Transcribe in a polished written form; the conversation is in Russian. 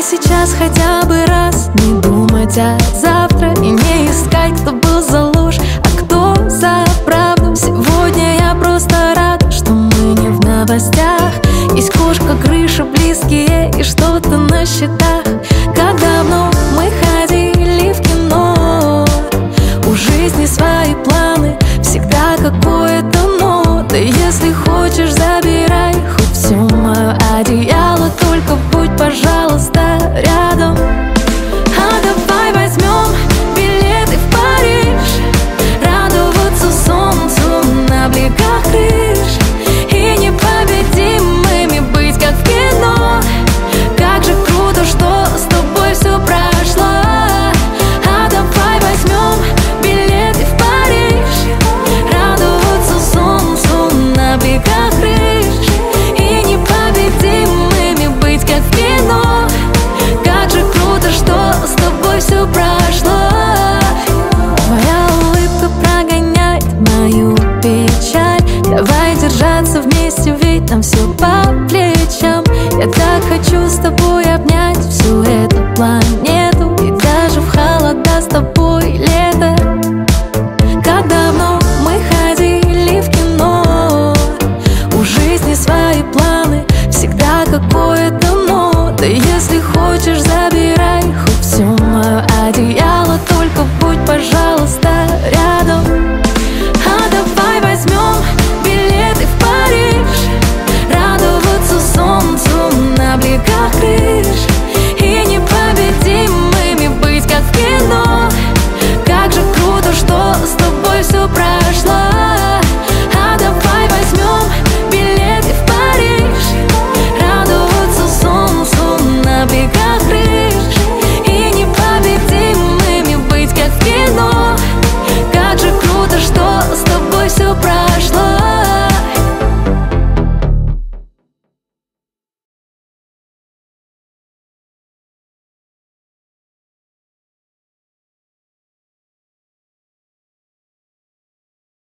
сейчас хотя бы раз не думать о завтра и не искать, кто был за ложь, а кто за правду. Сегодня я просто рада, что мы не в новостях. Есть кошка, крыша, близкие и что-то на счетах.